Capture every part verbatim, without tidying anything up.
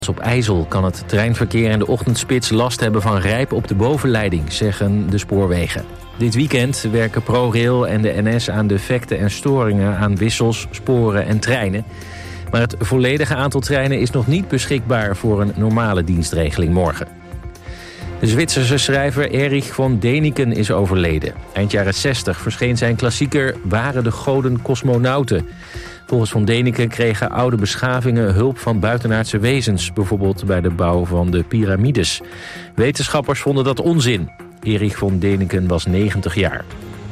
Op IJssel kan het treinverkeer in de ochtendspits last hebben van rijp op de bovenleiding, zeggen de spoorwegen. Dit weekend werken ProRail en de N S aan defecten en storingen aan wissels, sporen en treinen. Maar het volledige aantal treinen is nog niet beschikbaar voor een normale dienstregeling morgen. De Zwitserse schrijver Erich von Däniken is overleden. Eind jaren zestig verscheen zijn klassieker Waren de goden cosmonauten. Volgens von Däniken kregen oude beschavingen hulp van buitenaardse wezens, bijvoorbeeld bij de bouw van de piramides. Wetenschappers vonden dat onzin. Erich von Däniken was negentig jaar.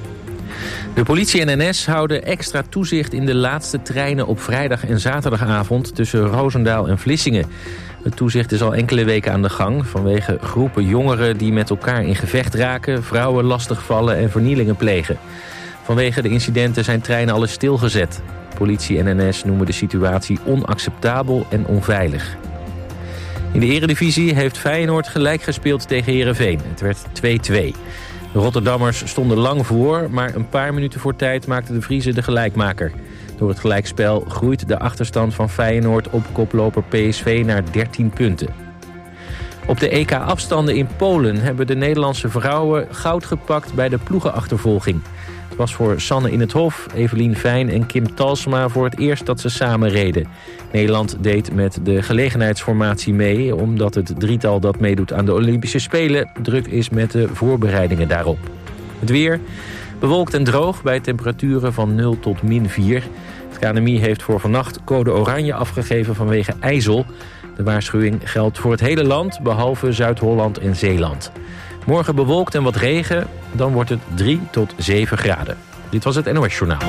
De politie en N S houden extra toezicht in de laatste treinen op vrijdag en zaterdagavond tussen Roosendaal en Vlissingen. Het toezicht is al enkele weken aan de gang vanwege groepen jongeren die met elkaar in gevecht raken, vrouwen lastigvallen en vernielingen plegen. Vanwege de incidenten zijn treinen alles stilgezet. Politie en N S noemen de situatie onacceptabel en onveilig. In de eredivisie heeft Feyenoord gelijk gespeeld tegen Heerenveen. Het werd twee-twee. De Rotterdammers stonden lang voor, maar een paar minuten voor tijd maakten de Vriezen de gelijkmaker. Door het gelijkspel groeit de achterstand van Feyenoord op koploper P S V naar dertien punten. Op de E K-afstanden in Polen hebben de Nederlandse vrouwen goud gepakt bij de ploegenachtervolging. Het was voor Sanne in het Hof, Evelien Fijn en Kim Talsma voor het eerst dat ze samen reden. Nederland deed met de gelegenheidsformatie mee, omdat het drietal dat meedoet aan de Olympische Spelen druk is met de voorbereidingen daarop. Het weer, bewolkt en droog bij temperaturen van nul tot min vier. Het K N M I heeft voor vannacht code oranje afgegeven vanwege IJssel. De waarschuwing geldt voor het hele land, behalve Zuid-Holland en Zeeland. Morgen bewolkt en wat regen, dan wordt het drie tot zeven graden. Dit was het N O S Journaal.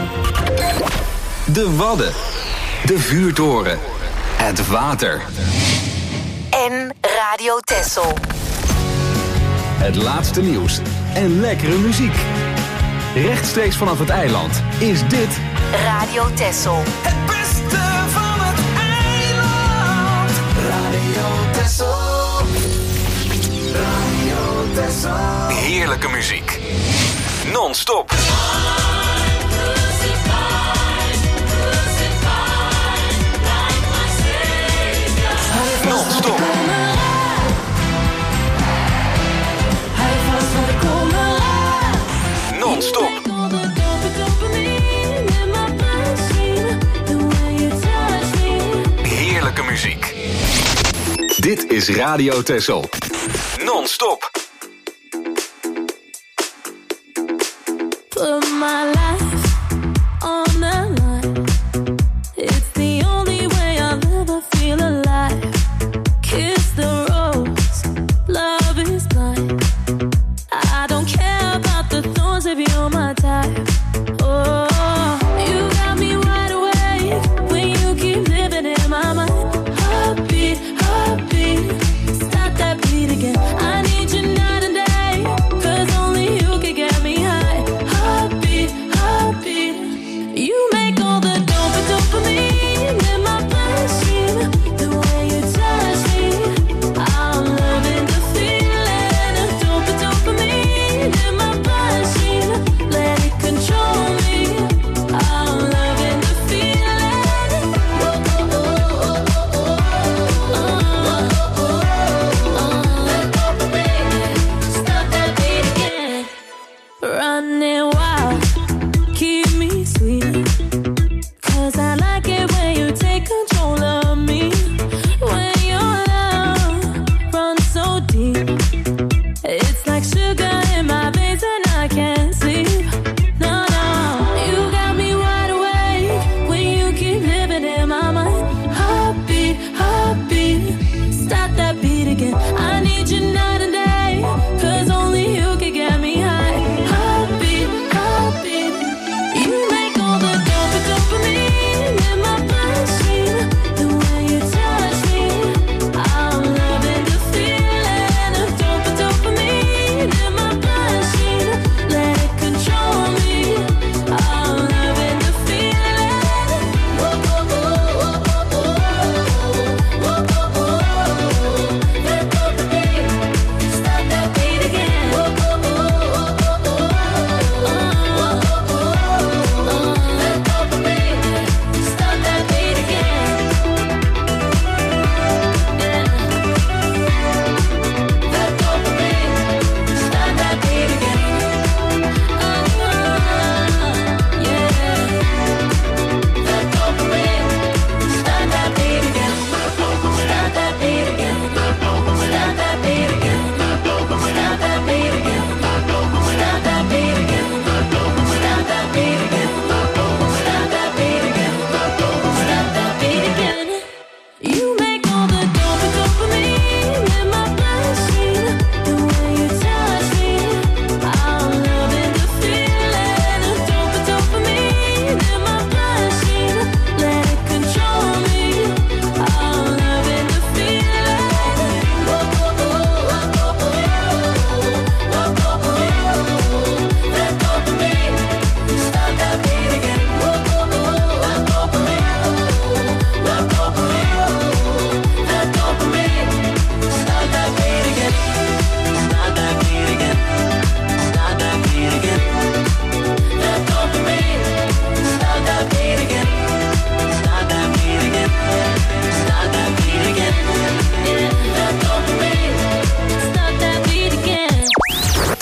De Wadden, de vuurtoren, het water. En Radio Texel. Het laatste nieuws en lekkere muziek. Rechtstreeks vanaf het eiland is dit Radio Texel. Het beste van het eiland. Radio Texel. Radio Texel. heerlijke muziek. Non-stop. Non-stop. Non-stop. Heerlijke muziek. Dit is Radio Texel. Non-stop. Put my life on the line. It's the only way I'll ever feel alive. Kiss the rose, love is blind. I don't care about the thorns if you're my type. Oh, you got me wide awake when you keep living in my mind. Heartbeat, heartbeat, stop that beat again. I need you night and day, 'cause only you can get me high. Heartbeat, heartbeat.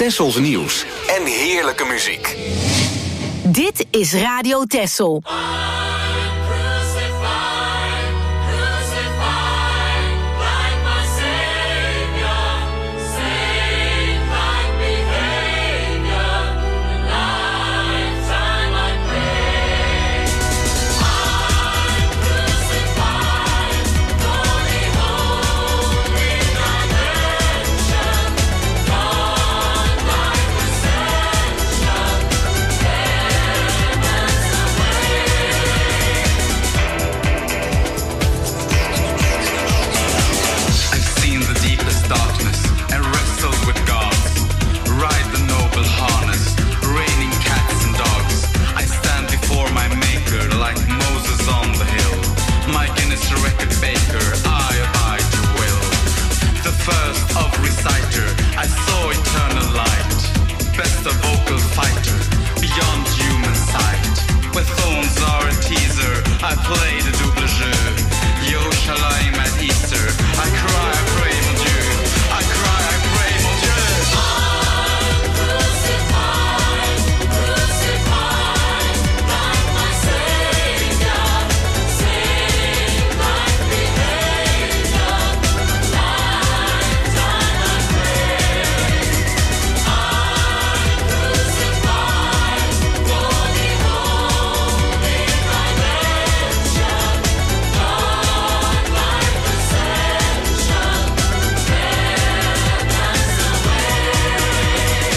Tessels nieuws en heerlijke muziek. Dit is Radio Tessel. I play the double jeu. Yerushalayim at Easter. I cry, I pray, mon Dieu. I cry, I pray, mon Dieu. I'm crucified, crucified, like my Savior, saved like behavior. Lifetime I pray. I'm crucified for the holy dimension. God like ascension, heaven's the way.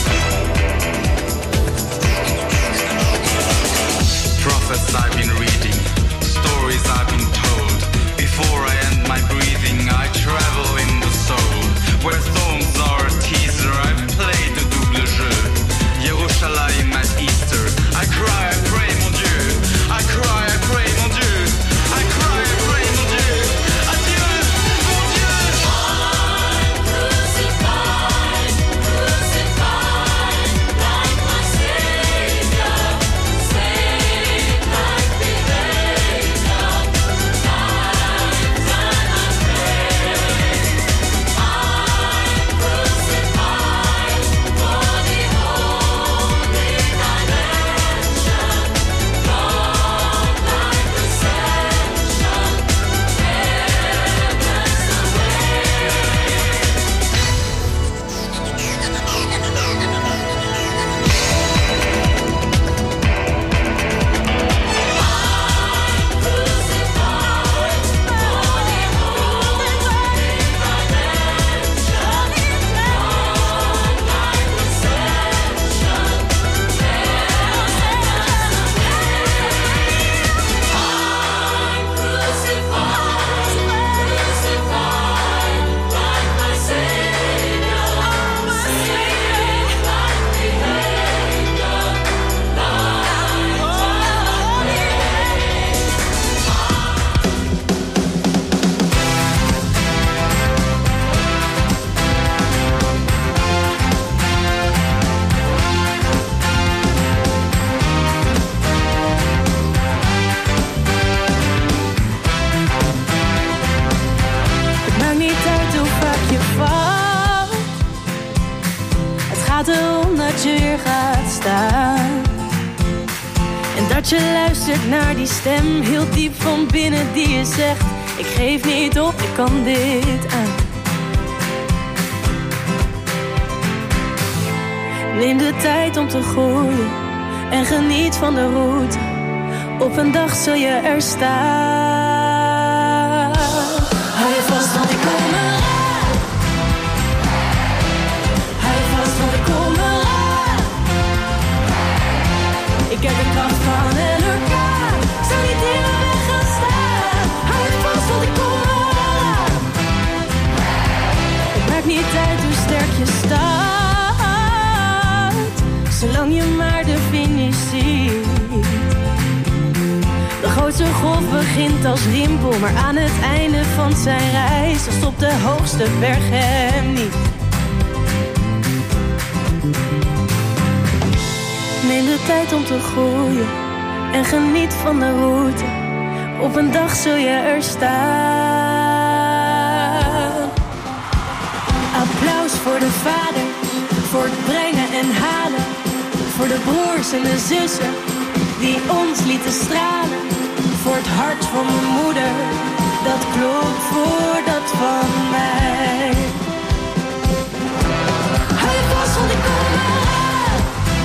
Prophets I've been reading, stories I've been told. Before I end my breathing, I travel in the soul. Where thorns are a teaser, I've played the double jeu. Yerushalayim at Easter. I cry, I pray, mon Dieu. I cry, I pray, mon Dieu. I cry, I pray, mon Dieu. Adieu, mon Dieu. I'm crucified, crucified, like my Savior, saved like behavior. Lifetime I pray. I'm crucified for the holy dimension. God like ascension, heaven's the Het maakt niet uit hoe vaak je valt. Het gaat erom dat je weer gaat staan. En dat je luistert naar die stem heel diep van binnen die je zegt: ik geef niet op, ik kan dit aan. Neem de tijd om te groeien en geniet van de route. Op een dag zul je er staan. Hou je vast, want ik kom eraan. Hou je vast, want ik kom eraan. Ik heb de kracht van een orkaan. Ik zal niet in de weg gaan staan. Hou je vast, want ik kom eraan. Het maakt niet uit hoe sterk je staat, zolang je maar de finish ziet. De grootste golf begint als rimpel, maar aan het einde van zijn reis dan stopt de hoogste berg hem niet. Neem de tijd om te groeien en geniet van de route. Op een dag zul je er staan. Applaus voor de vader, voor het broers en de zussen die ons lieten stralen. Voor het hart van mijn moeder, dat klopt voor dat van mij. Hou je vast, want ik kom eraan.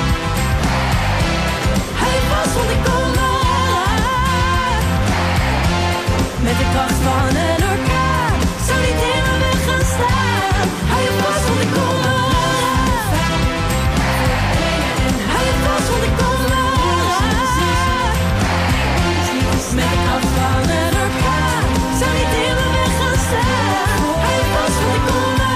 Hou je vast, want ik kom eraan. Met de kracht van een orkaan zou niet in mijn weg gaan staan. Hou je vast, want ik kom eraan. Hou je vast, want ik kom eraan. Met de kracht van een orkaan zou niet in mijn weg gaan staan. Hou je vast, want ik kom eraan.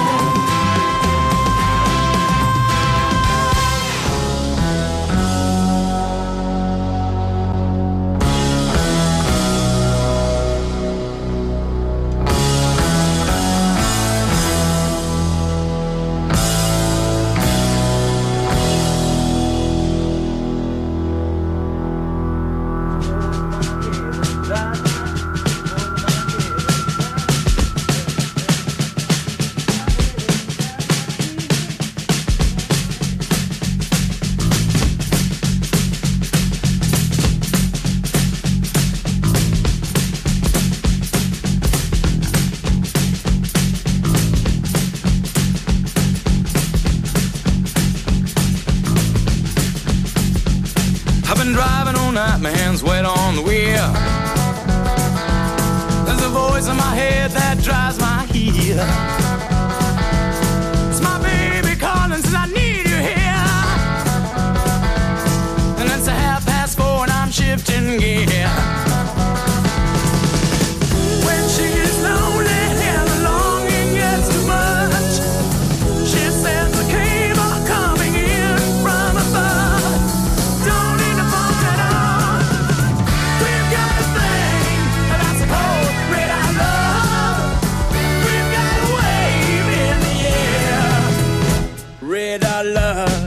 My hands wet on the wheel. There's a voice in my head that drives my heel. It's my baby calling, says I need you here. And it's a half past four and I'm shifting gear. When she's lonely and the longing gets too much, she says the cable coming in from above. Don't need to bump it up. We've got a thing that's a cold red I love. We've got a wave in the air. Red I love.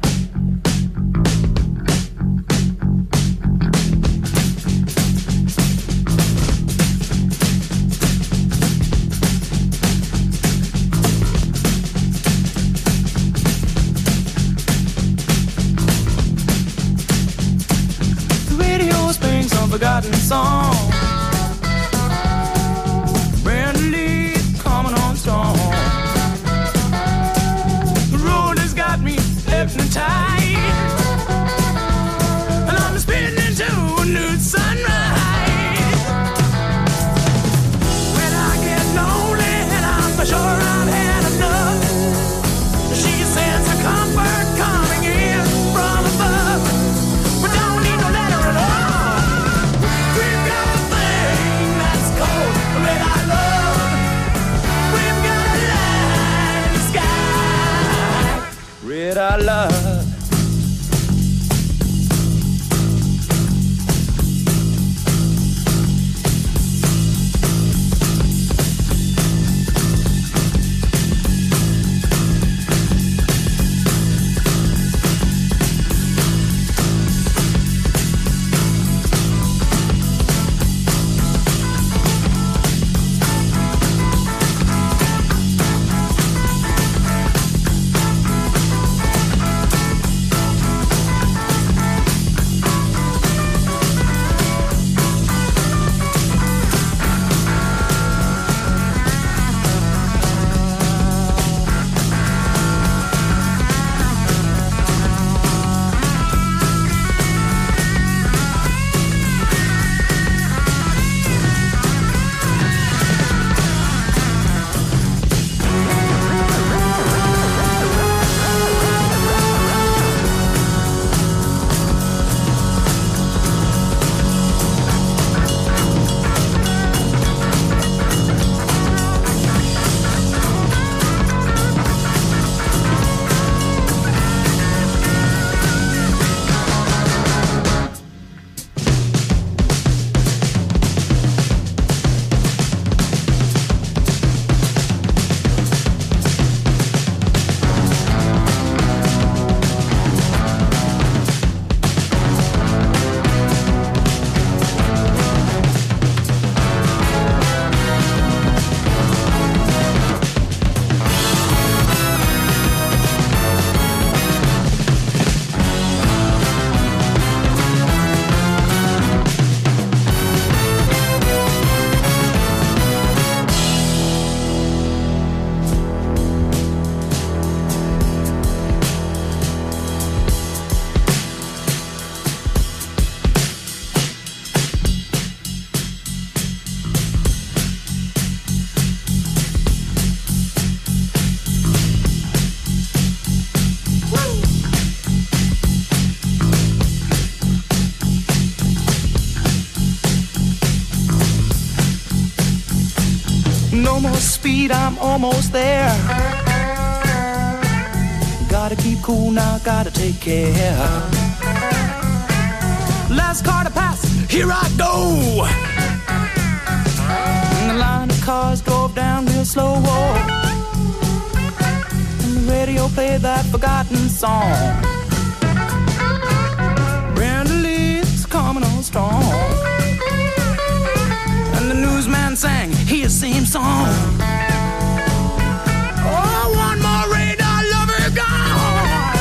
Forgotten song. Brand new leaf coming on strong. The road has got me hypnotized, and I'm spinning to a new sunrise. When I get lonely and I'm for sure I've had enough, she sends a comfort coming in from above. We don't need no letter at all. We've got almost speed, I'm almost there. Gotta keep cool now, gotta take care. Last car to pass, here I go. And the line of cars drove down real slow. And the radio played that forgotten song. Brenda Lee's coming on strong. And the newsman sang his same song. Oh, one more radar lover gone.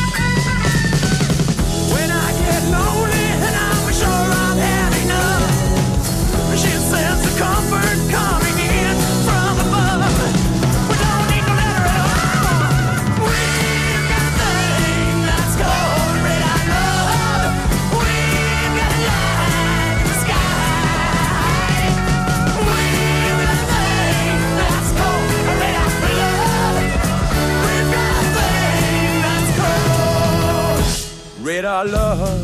When I get lonely and I'm sure I've had enough, she says the comfort coming in from above. We don't need no letter at all. We've got a thing that's called red eye love. We've got a light in the sky. We've got a thing that's called red eye love. We've got a thing that's called red eye love.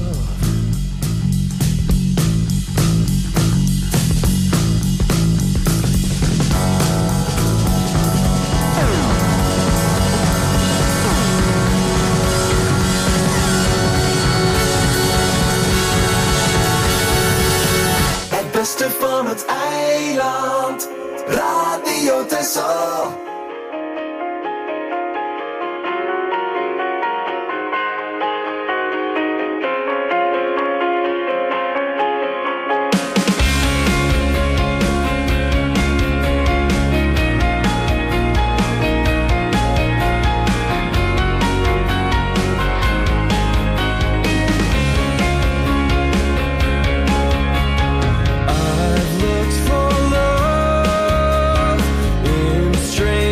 Het beste van het eiland. Radio Texel. I've looked for love in strange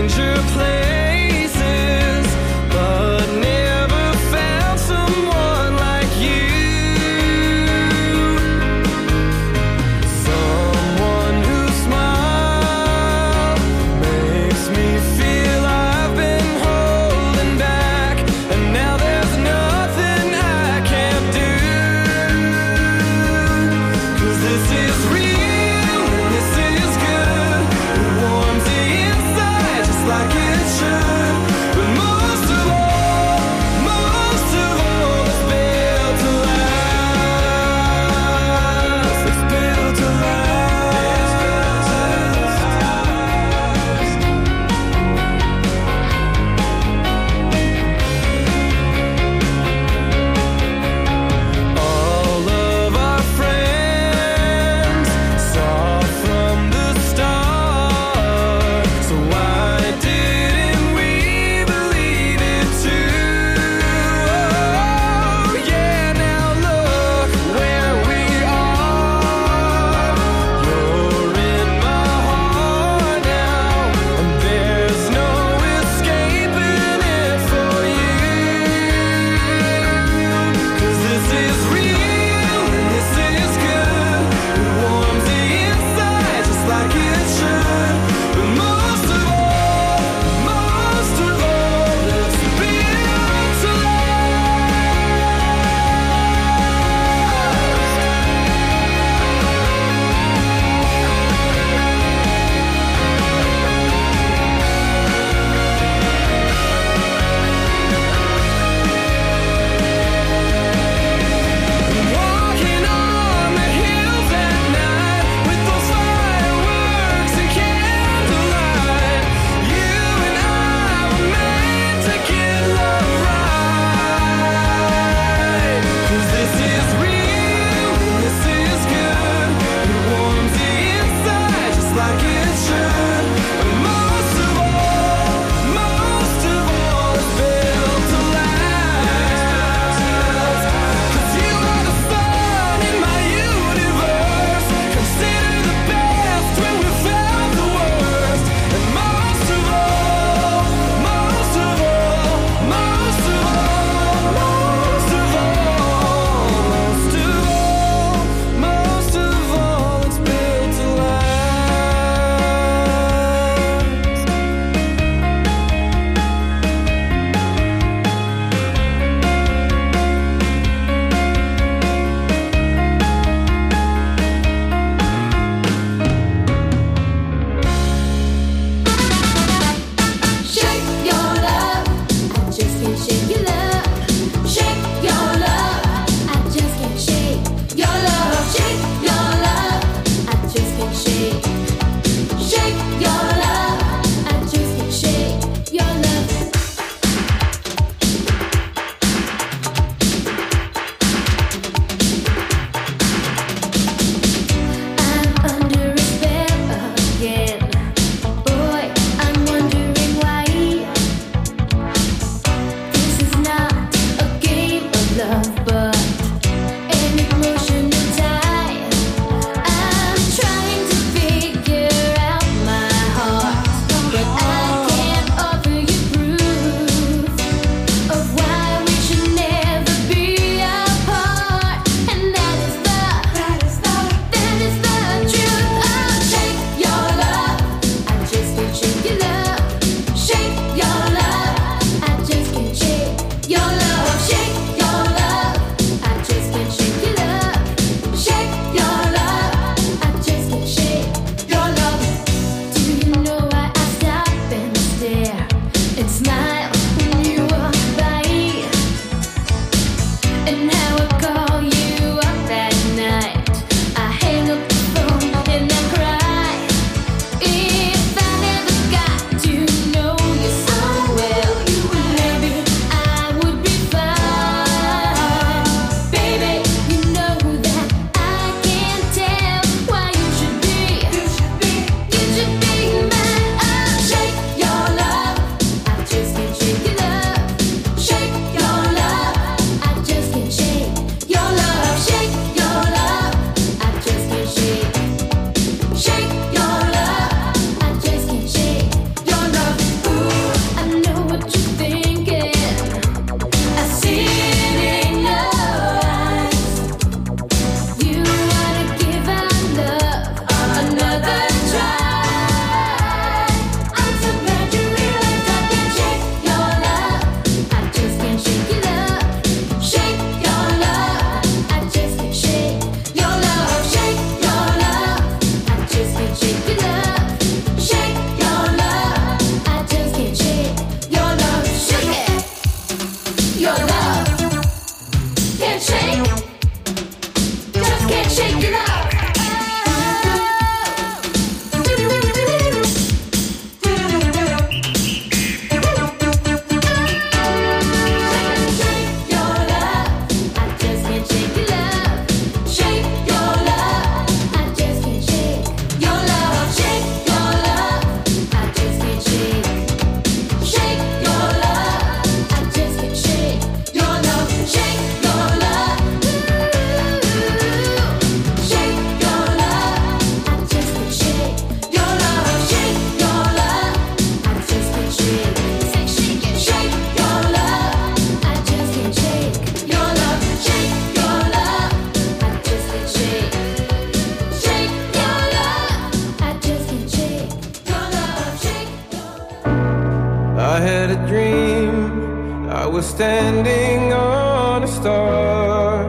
dream, I was standing on a star,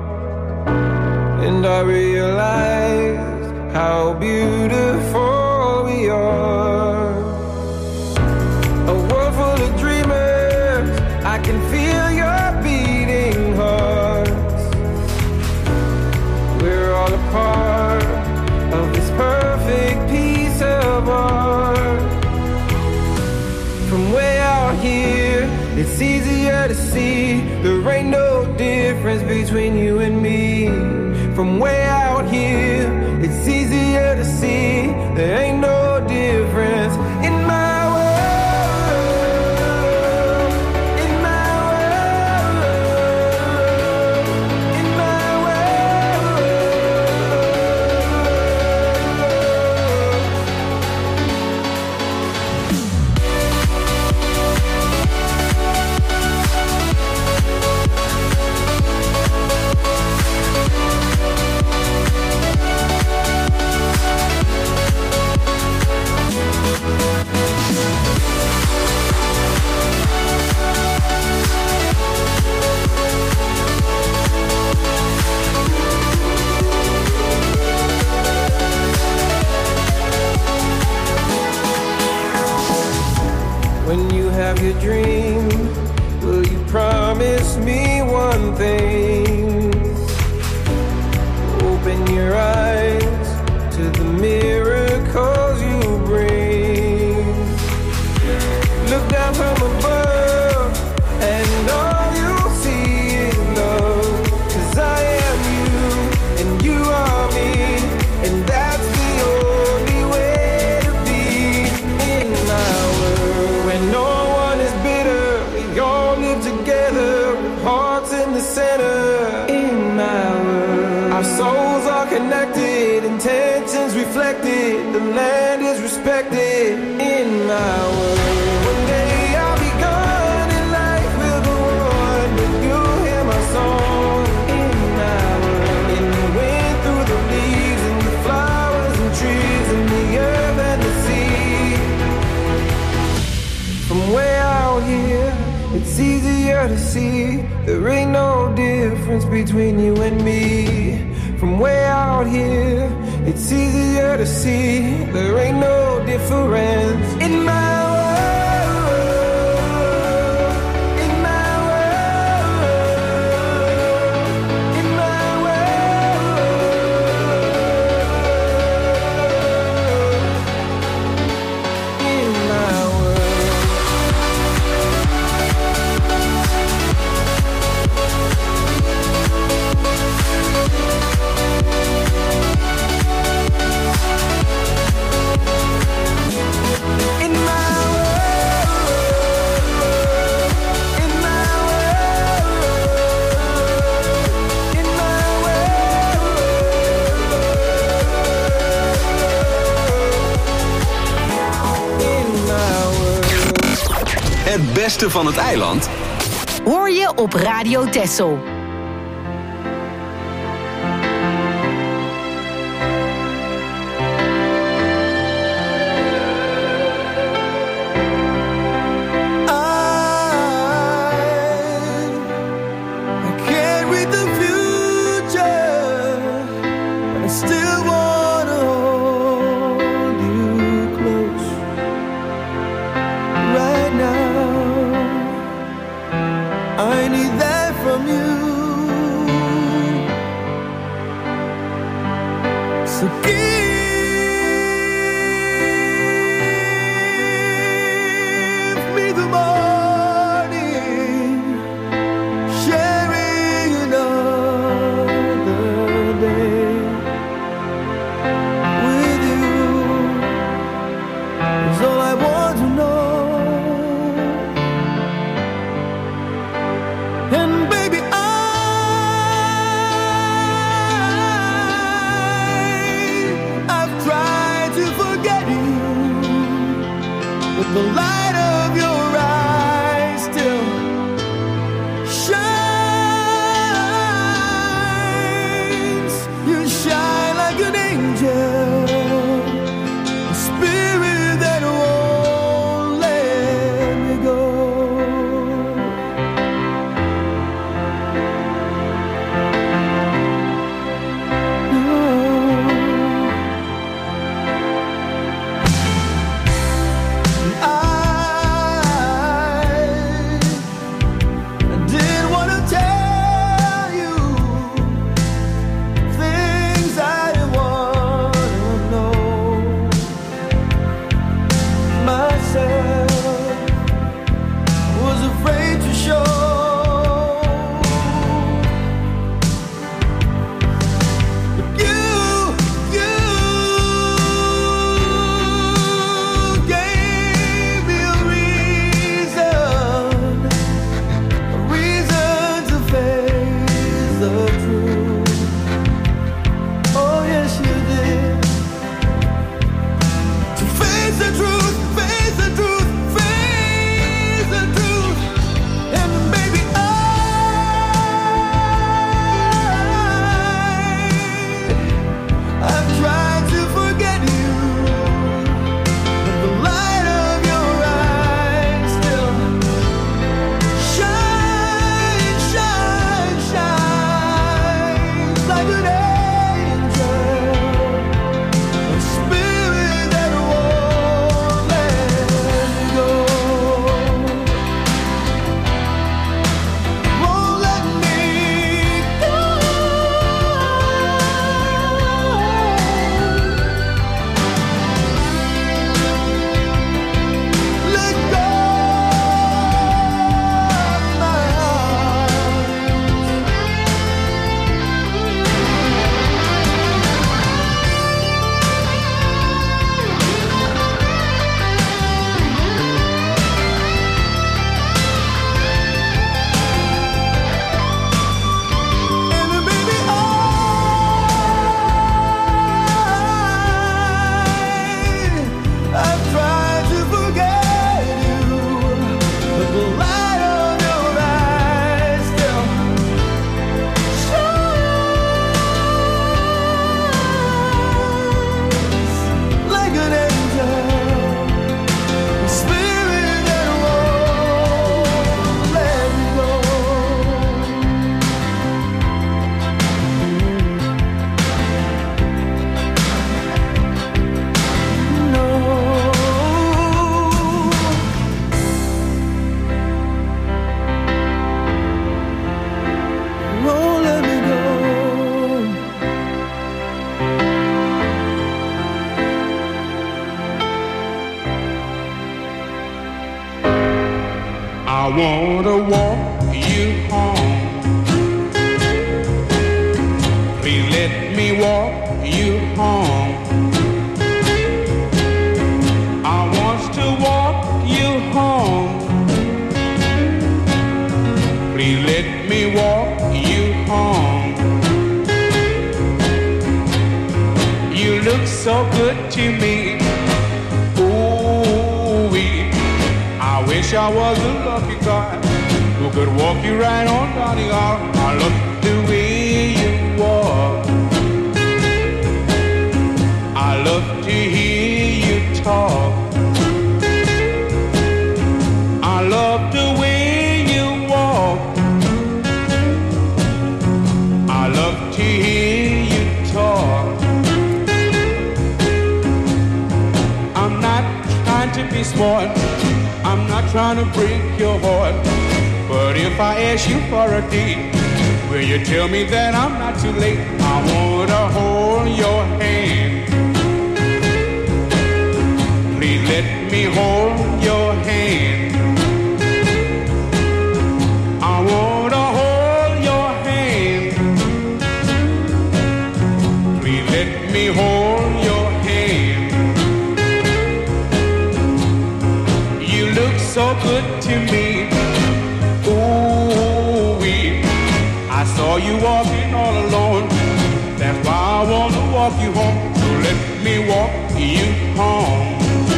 and I realized how beautiful we are. A world full of dreamers, I can feel your beating hearts. We're all a part of this perfect piece of art. From way out here, it's easier to see there ain't no difference between you and me. From way out here, it's easier to see there ain't no difference in my world, in my world, in my world. When you have your dream, will you promise me one thing? Open your eyes to the miracles you bring. Look down from above, and all you'll see is love. 'Cause I am you, and you are me, and that's the only way to be in my world. When no one is bitter, we all live together, with hearts in the center. In my world, our souls are connected, intentions reflected, the land is respected. In my world, one day I'll be gone and life will go on, but you'll hear my song. In my world, in the wind, through the leaves, and the flowers and trees, and the earth and the sea. From way out here, it's easier to see there ain't no difference between you and me. From way out here, it's easier to see there ain't no difference in my world, in my world, in my world, in my world. In my Het beste van het eiland hoor je op Radio Texel. Spirit that won't let me go. I wanna walk you home. Please let me walk you home. I want to walk you home. Please let me walk you home. You look so good to me. Ooh-wee. I wish I was a lucky guy who could walk you right on down the aisle. I love the way you walk. I love to hear you talk. I love the way you walk. I love to hear you talk. I'm not trying to be smart. I'm not trying to break your heart. But if I ask you for a date, will you tell me that I'm not too late? I wanna hold your hand. Please let me hold your hand. I wanna hold your hand. Please let me hold your hand. You look so good to me. Ooh-wee. I saw you walking all alone. That's why I wanna walk you home. So let me walk you home.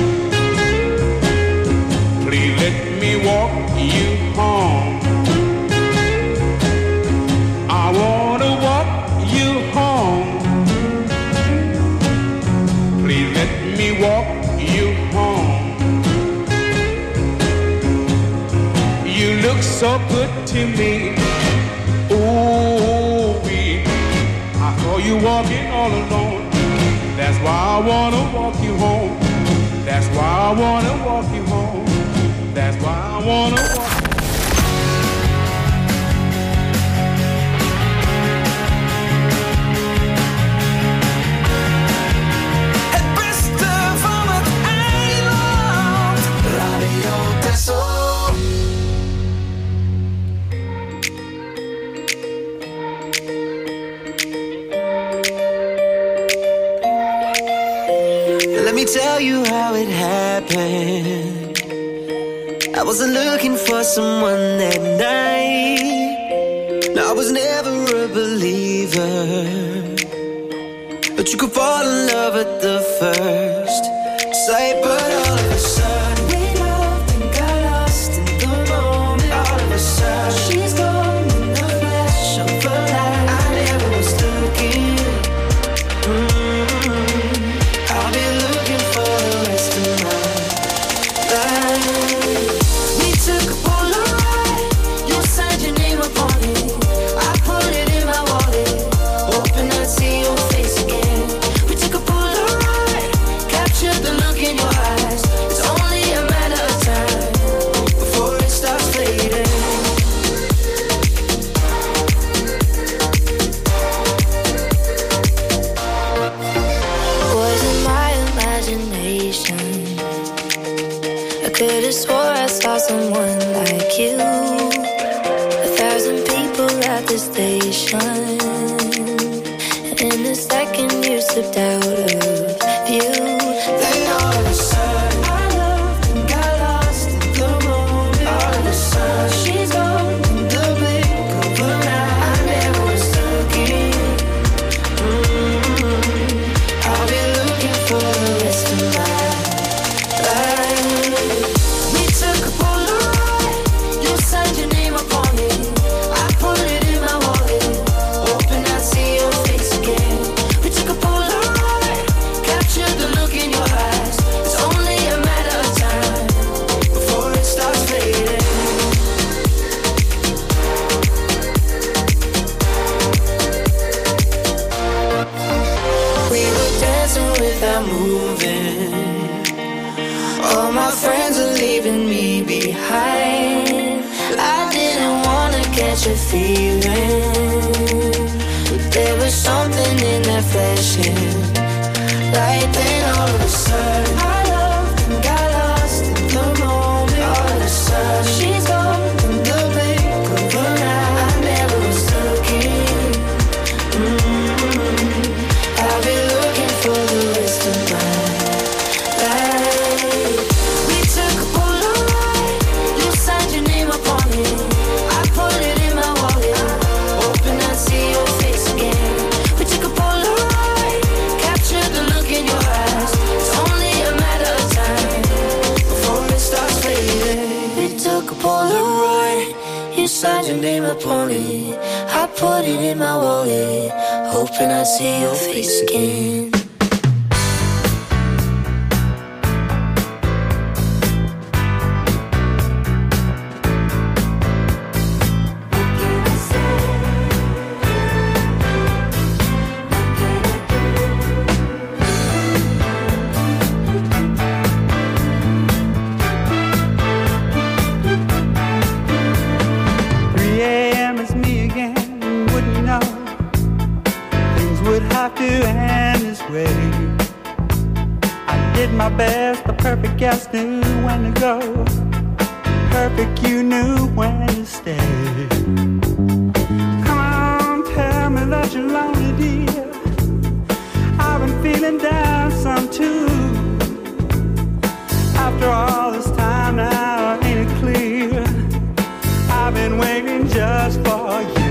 Please let me walk you home. I wanna walk you home. Please let me walk you home. You look so good to me. Ooh-wee. I saw you walking all alone. That's why I wanna walk you home. That's why I wanna walk you home. That's why I wanna walk. Het beste van het eiland. Radio Texel. Let me tell you how it happened. I wasn't looking for someone that night. No, I was never a believer. But you could fall in love at the first sight. But all of a sudden we loved and got lost in the moment. All of a sudden she's gone in the flash of a light. I never was looking. Mm-hmm. I'll be looking for the rest of my life. We took a Polaroid. You signed your name upon it. I put it in my wallet, hoping I'd see your face again. We took a Polaroid, captured the look in your eyes. It's only a matter of time before it starts fading. Was it my imagination? I could have swore I saw someone like you. A thousand people at the station, and in a second you slipped out of view. Then all of a sudden I loved and got lost in the moment. All of a sudden she's gone in the blink of an eye. I never was looking. Mm-hmm. I'll be looking for the rest of my life. We took a Polaroid. You signed your name upon it. I put it in my wallet, hoping I'd see your face again. We took a Polaroid, captured the look in your eyes. It's only a matter of time before it starts fading. We were dancing without moving. All my friends are leaving me behind. I didn't wanna catch a feeling, but there was something in that flashing light. Then all of a sudden I loved and got lost in the moment. All of a sudden she's gone signed your name upon it. I put it in my wallet, hoping I see your face again. Guess knew when to go. Perfect, you knew when to stay. Come on, tell me that you're lonely, dear. I've been feeling down some too. After all this time now, ain't it clear? I've been waiting just for you.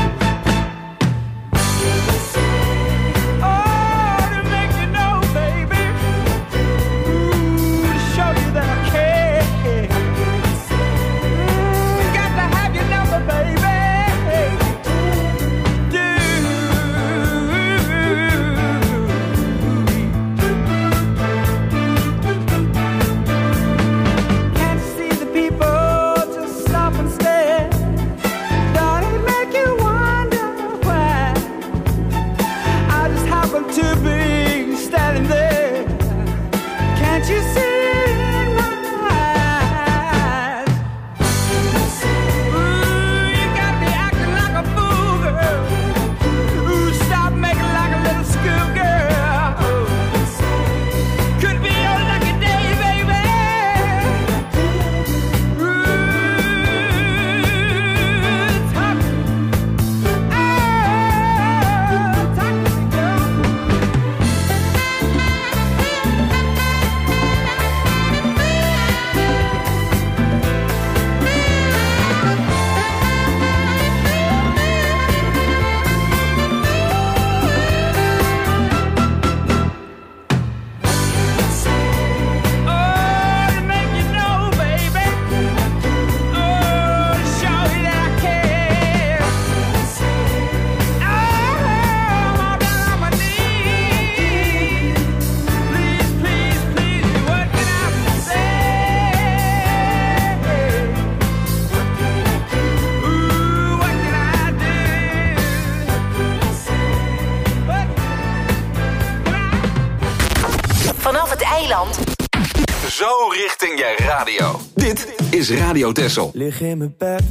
Zo richting je radio. Dit is Radio Texel. Lig in mijn bed,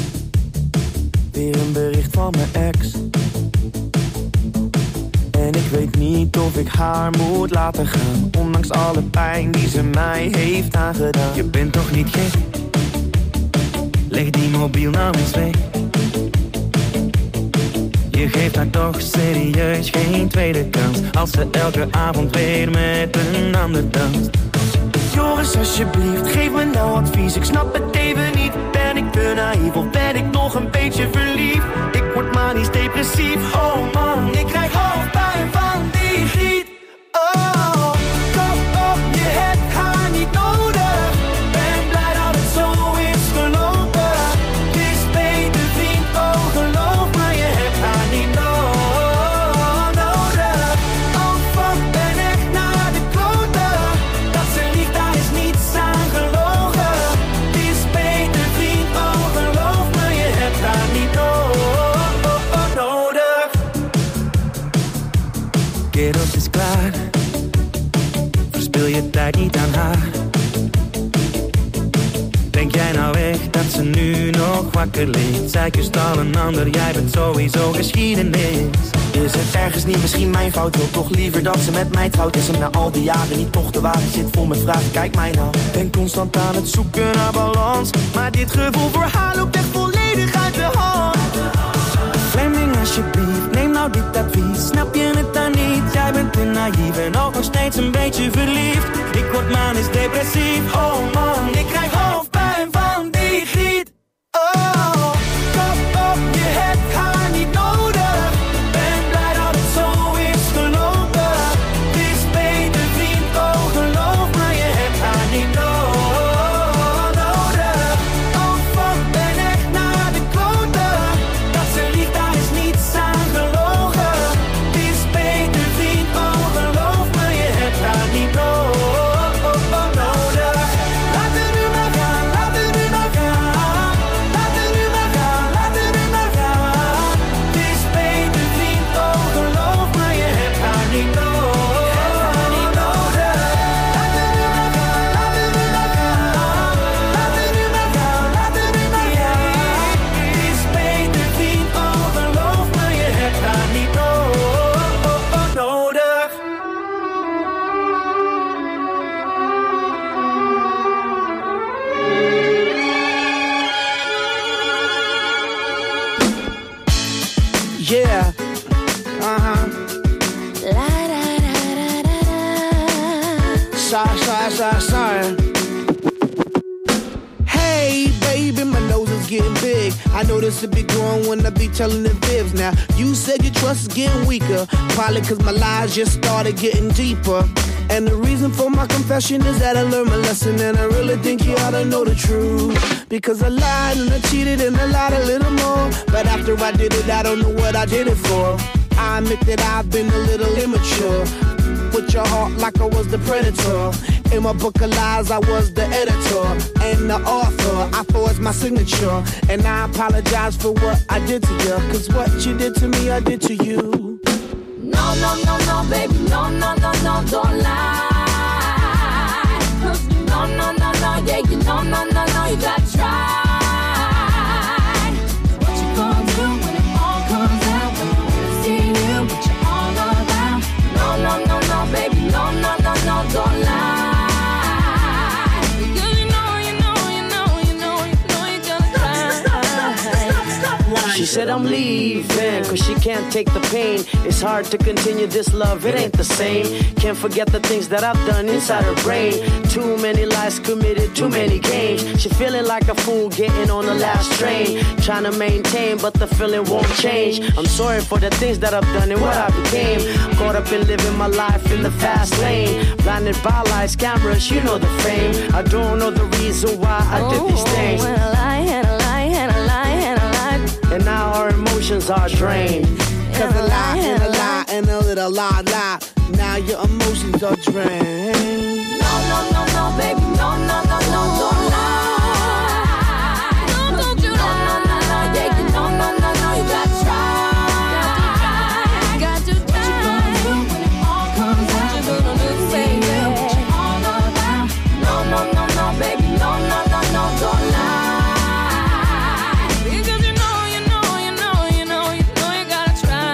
weer een bericht van mijn ex. En ik weet niet of ik haar moet laten gaan, ondanks alle pijn die ze mij heeft aangedaan. Je bent toch niet gek? Leg die mobiel nou eens weg. Je geeft haar toch serieus geen tweede kans, als ze elke avond weer met een ander danst. Joris, alsjeblieft, geef me nou advies. Ik snap het even niet. Ben ik te naïef of ben ik nog een beetje verliefd? Ik word manisch depressief. Oh man, ik krijg hoofdpijn van die griet. Oh, kom op, je hebt haar niet nodig. Ben blij dat het zo is gelopen. Het is beter vriend, oh geloof me, je hebt haar niet no- nodig. Oh fuck, ben echt naar de kloten. Dat ze liegt, daar is niets aan gelogen. Het is beter vriend, oh geloof me, je hebt haar niet no- nodig. Kerels is klaar, verspil je tijd niet aan haar. Denk jij nou echt dat ze nu nog wakker ligt? Zij kust al een ander, jij bent sowieso geschiedenis. Is het ergens niet misschien mijn fout? Wil toch liever dat ze met mij trouwt? Is hem na al die jaren niet toch de waarheid? Zit vol met vragen, kijk mij nou. Ben constant aan het zoeken naar balans, maar dit gevoel voor haar loopt echt volledig uit de hand. Fleming, alsjeblieft, neem nou dit advies. Snap je het dan niet? Jij bent te naïef en ook nog steeds een beetje verliefd. Ik word manisch depressief. Oh man, ik krijg hoofdpijn van die griet. Oh, kom op, je hebt haar niet nodig. Ben blij dat het zo is gelopen. Het is beter vriend, oh geloof me, je hebt haar niet no- nodig. Oh fuck, ben echt naar de kloten. sorry, sorry. Hey, baby, my nose is getting big. I know this will be growing when I be telling the fibs. Now, you said your trust is getting weaker. Probably cause my lies just started getting deeper. And the reason for my confession is that I learned my lesson. And I really think you ought to know the truth. Because I lied and I cheated and I lied a little more. But after I did it, I don't know what I did it for. I admit that I've been a little immature. With your heart like I was the predator. In my book of lies, I was the editor and the author. I forged my signature. And I apologize for what I did to you. Cause what you did to me, I did to you. No, no, no, no, baby, no, no, no, no, don't lie. No, no, no, no, yeah, you no, no, no, no, you gotta try. What you gonna do when it all comes out? When you really see you, what you all about? No, no, no, no, baby, no, no, no, no, don't lie. Because you know, you know, you know, you know, you know you gotta try. She said I'm leaving cause she can't take the pain. It's hard to continue this love, it ain't the same. Can't forget the things that I've done inside her brain. Too many lies committed, too many games. She feeling like a fool getting on the last train. Trying to maintain but the feeling won't change. I'm sorry for the things that I've done and what I became. Caught up in living my life in the fast lane. Blinded by lights, cameras, you know the fame. I don't know the reason why I did these things. Oh, and I lie, and I lie, and I lie, and I lie. And now our emotions are drained. Cause a lie and a lie and a little lie, lie. Now your emotions are drained. No, no, no, no, baby, no, no, no, no, don't lie. No, don't you lie. No, no, no, yeah, you no, no, no, no, you gotta try. Got to try. What you gonna do when it all comes out? What you gonna do, baby? What you all about? No, no, no, no, baby, no, no, no, no, don't lie. Because you know, you know, you know, you know, you know you gotta try.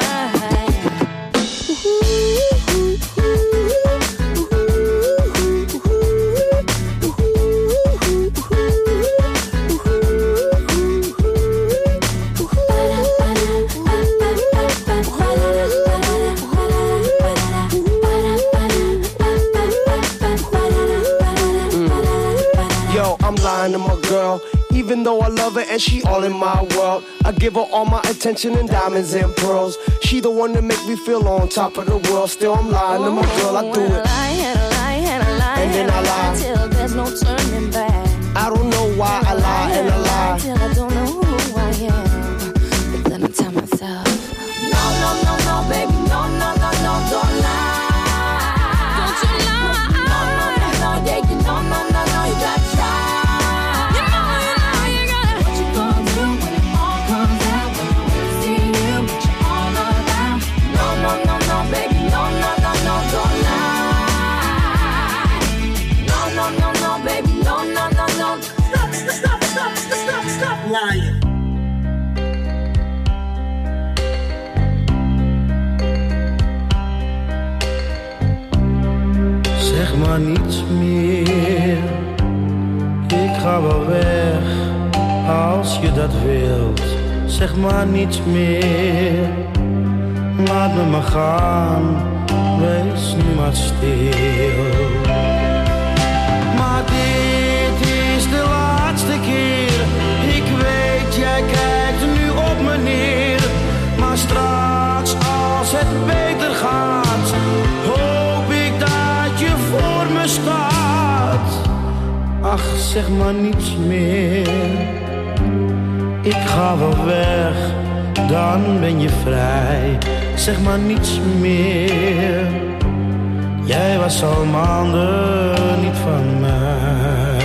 Yo, I'm lying to my girl. Even though I love her and she all in my world, I give her all my attention and diamonds and pearls. She the one that make me feel on top of the world. Still I'm lying to my girl, I do it. And I lie, and I lie, and I lie, And then I lie. till there's no turning back. I don't know why I lie and I lie. Till I don't know who I am. But then I tell myself, no, no, no, no, baby, no, no, no, no, don't lie. Don't you lie. No, no, no, no, yeah, you no, no, no, no, you gotta try. You know, you know, you gotta. What you gonna do when it all comes out? When you really see you, what you all about? No, no, no, no, baby, no, no, no, no, don't lie. No, no, no, no, baby, no, no, no, no. Stop, stop, stop, stop, stop lying. Zeg maar niets meer, ik ga wel weg, als je dat wilt. Zeg maar niets meer, laat me maar gaan, wees nu maar stil. Maar dit is de laatste keer, ik weet jij kijkt nu op me neer. Maar straks als het beter gaat, hoop ik dat je voor me staat. Ach, zeg maar niets meer, ik ga wel weg, dan ben je vrij. Zeg maar niets meer, jij was al maanden niet van mij.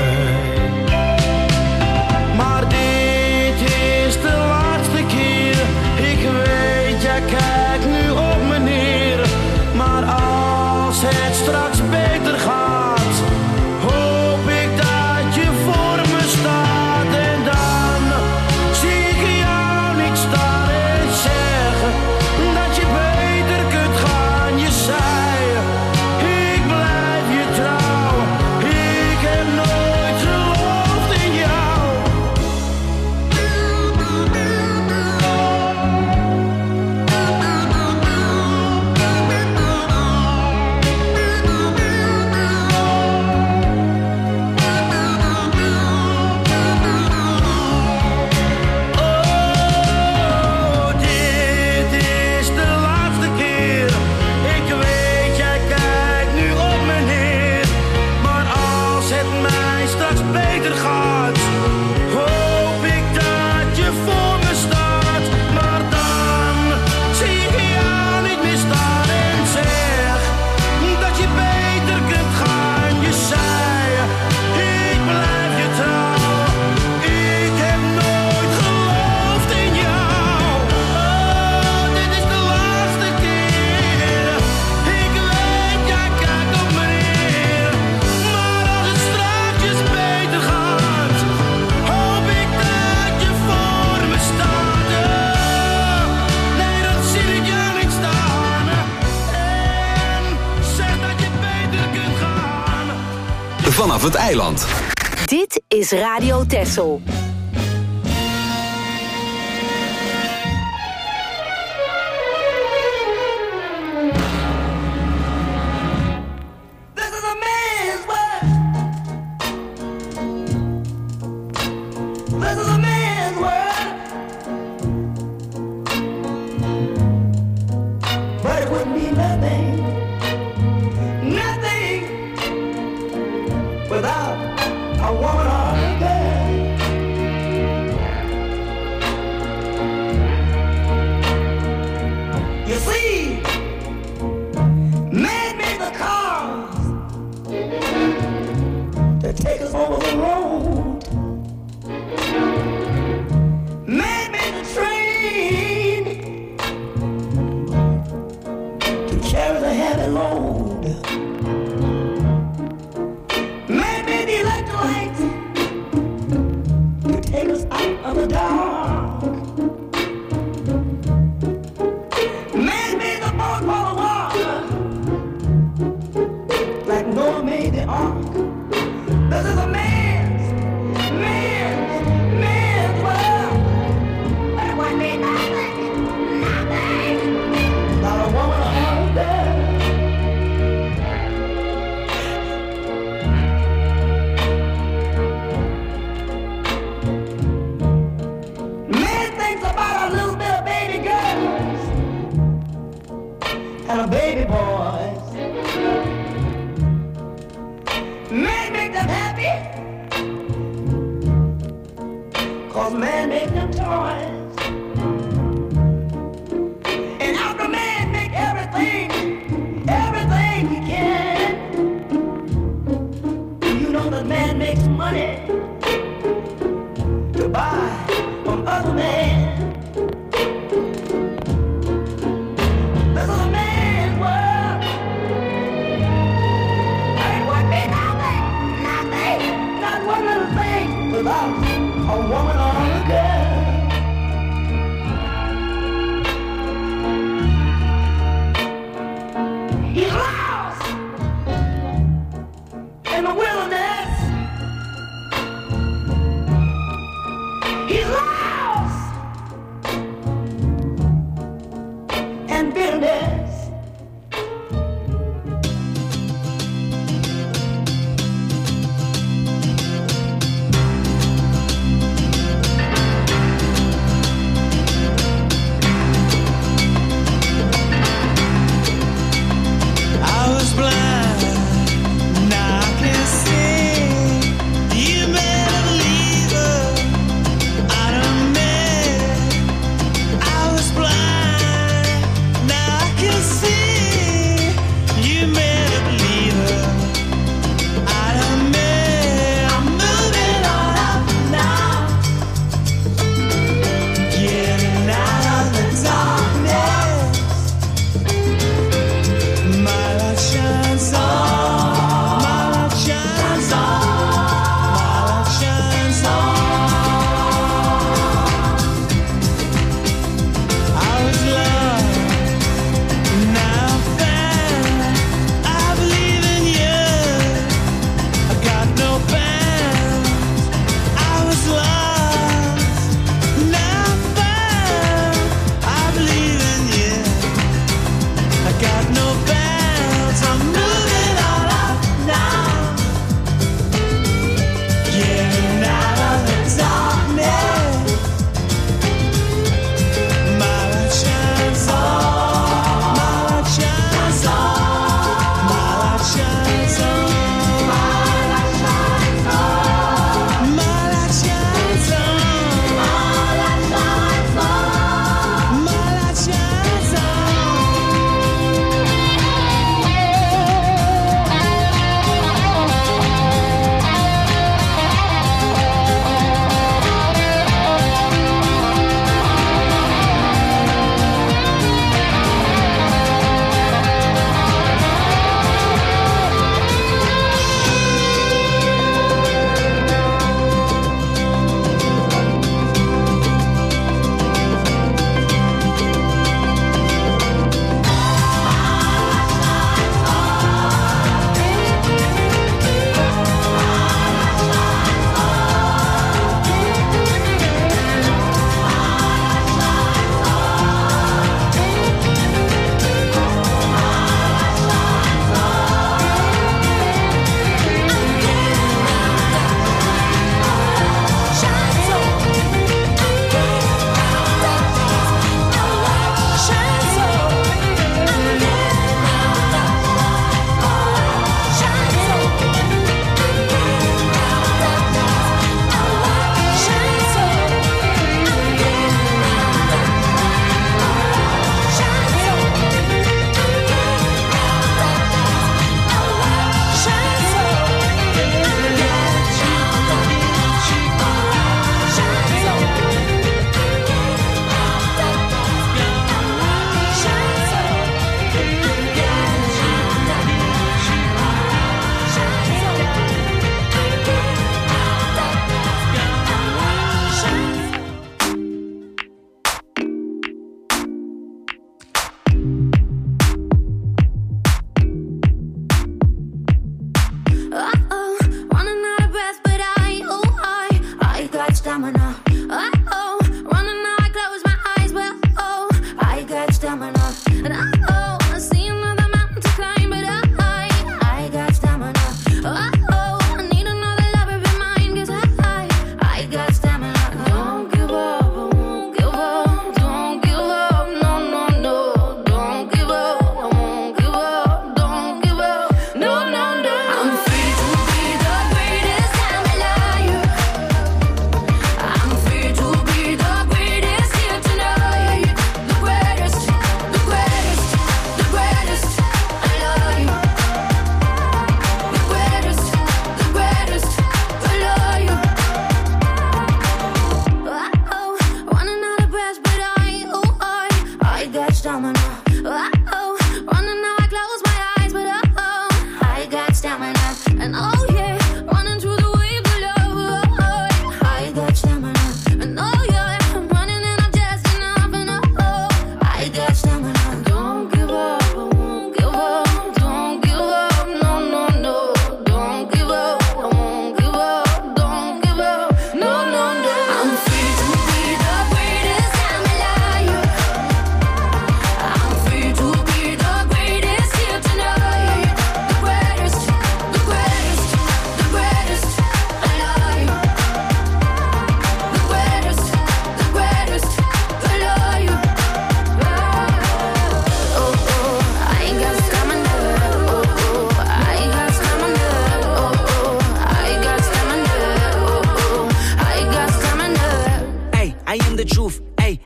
Maar dit is de laatste keer, ik weet jij kijkt nu op me neer. Maar als het straks beter gaat, hoop ik dat je voor me staat. En dan zie ik jou niet staan en zeggen dat je beter kunt gaan. Je zei, ik blijf je trouw, ik heb nooit straks beter gaat, hoop ik dat je voor me staat. Maar dan zie ik jou niet meer staan en zeg dat je beter kunt gaan. Je zei, ik blijf je trouw. Ik heb nooit geloofd in jou. Oh, dit is de laatste keer. Ik weet, jij kijkt op me neer. Maar als het straks beter gaat, hoop ik dat je voor me staat. Oh, nee, dat zie ik jou niet staan. En zeg dat je beter kunt gaan. Vanaf het eiland. Dit is Radio Texel. This is a man's world. This is a man's world. But it wouldn't be nothing, nothing without a woman or a girl. You see, man made the cars to take us over the road. Man made the train to carry the heavy load. Man made the electric light to take us out of the dark. Man made the boat for the water, like Noah made the ark. This is a man's, man's, man's world. But it wouldn't be nothing, nothing, not a woman or a girl. Man thinks about a little bit of baby girls and a baby boys. Man make them happy, cause man make them toys. And after man make everything, everything he can, you know that man makes money to buy from other men. This is a man's world. It would be nothing, nothing, not one little thing without a woman or a girl. He's lost in the wilderness. He's lost in bitterness. I was blind, now I can see. You better believe her. I don't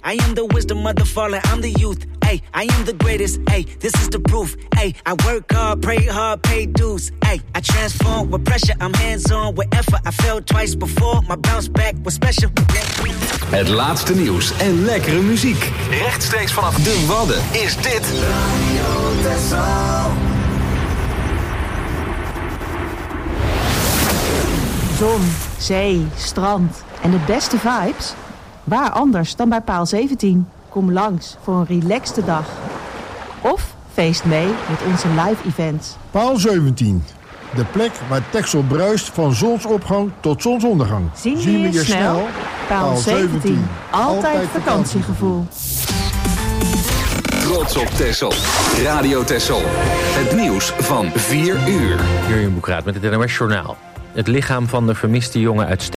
I am the wisdom of the fallen, I'm the youth. Ay, I am the greatest, ay, this is the proof. Ay, I work hard, pray hard, pay dues. Ay, I transform with pressure, I'm hands-on with effort. I failed twice before, my bounce back was special. Het laatste nieuws en lekkere muziek. Rechtstreeks vanaf de Wadden is dit Radio Texel. Zon, zee, strand en de beste vibes? Waar anders dan bij Paal zeventien? Kom langs voor een relaxte dag. Of feest mee met onze live events. Paal zeventien. De plek waar Texel bruist van zonsopgang tot zonsondergang. Zien we je snel? Paal zeventien. Altijd vakantiegevoel. Trots op Texel. Radio Texel. Het nieuws van vier uur. Jurjen Boekraat met het N O S Journaal. Het lichaam van de vermiste jongen uit